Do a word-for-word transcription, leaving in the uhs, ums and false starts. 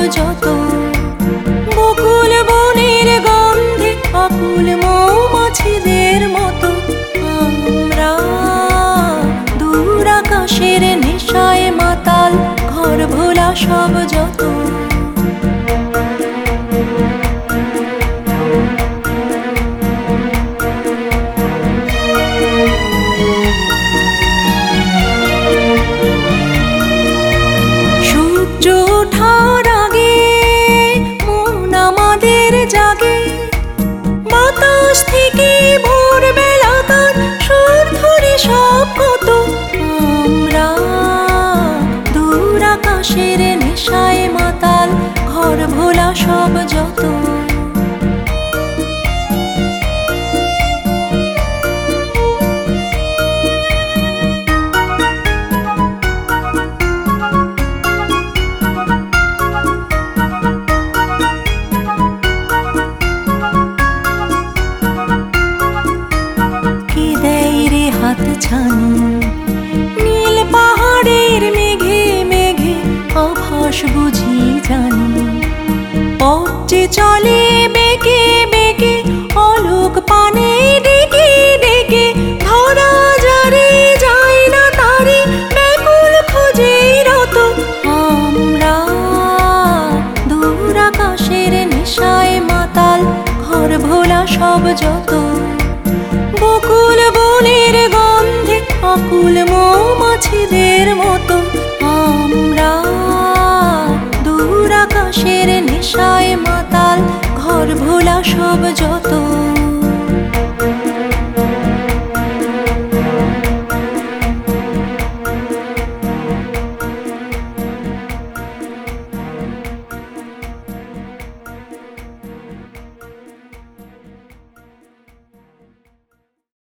যত। বকুল বনের গন্ধে আকুল মৌমাছিদের মতো আমরা দূর আকাশের নেশায় মাতাল, ঘর ভোলা সব যত। সূর্য ওঠার আগে মন আমাদের জাগে, বাতাস থেকে ভোরবেলা তার সুর ধরে সব কত আমরা দূর আকাশের নেশায় মাতাল, ঘর ভোলা সব যত। হাত ছানি নীল পাহাড়ের মেঘে মেঘে আভাস বুঝি জানি, পথ যে চলে বেঁকে বেঁকে অলোক পানে ডেকে ডেকে, ধরা যারে যায় না তারে ব্যাকুল খোঁজে রত আমরা দূর আকাশের নেশায় মাতাল, ঘর ভোলা সব যত। বকুল বনের গন্ধে আকুল মৌমাছিদের মতো আমরা দূর আকাশের নেশায় মাতাল, ঘর ভোলা সব যত।